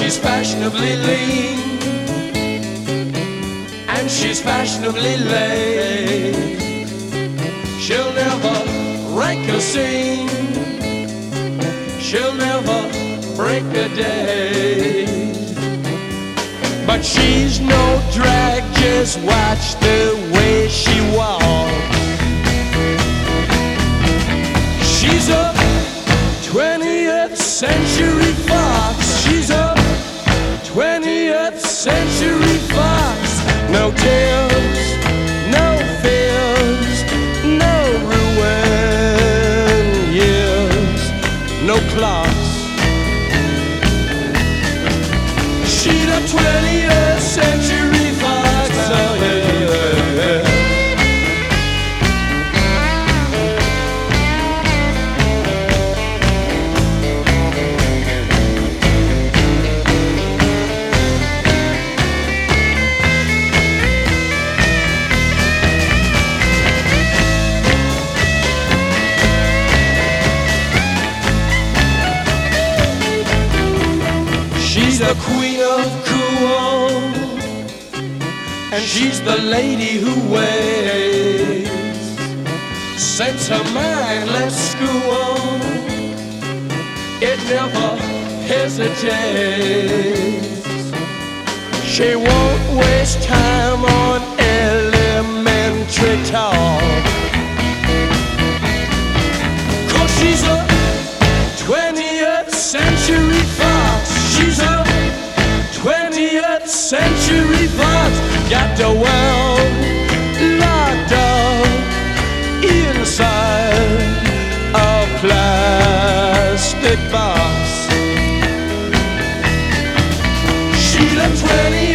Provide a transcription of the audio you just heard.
she's fashionably lean, and she's fashionably late. She'll never rank a scene, she'll never break a day. But she's no drag, just watch the way she walks. She's a 20th century fox. She's a 20th century fox. No tears, no fears, no ruin years, no clocks. She's a 20th century fox. Oh, yeah. She's the queen of cool, and she's the lady who waits. Sense her mind, let's school. It never hesitates. She won't waste time on elementary talk, 'cause she's a 20th century fox. She's a 20th century fox. Got the world locked up inside a plastic box. She's a 20th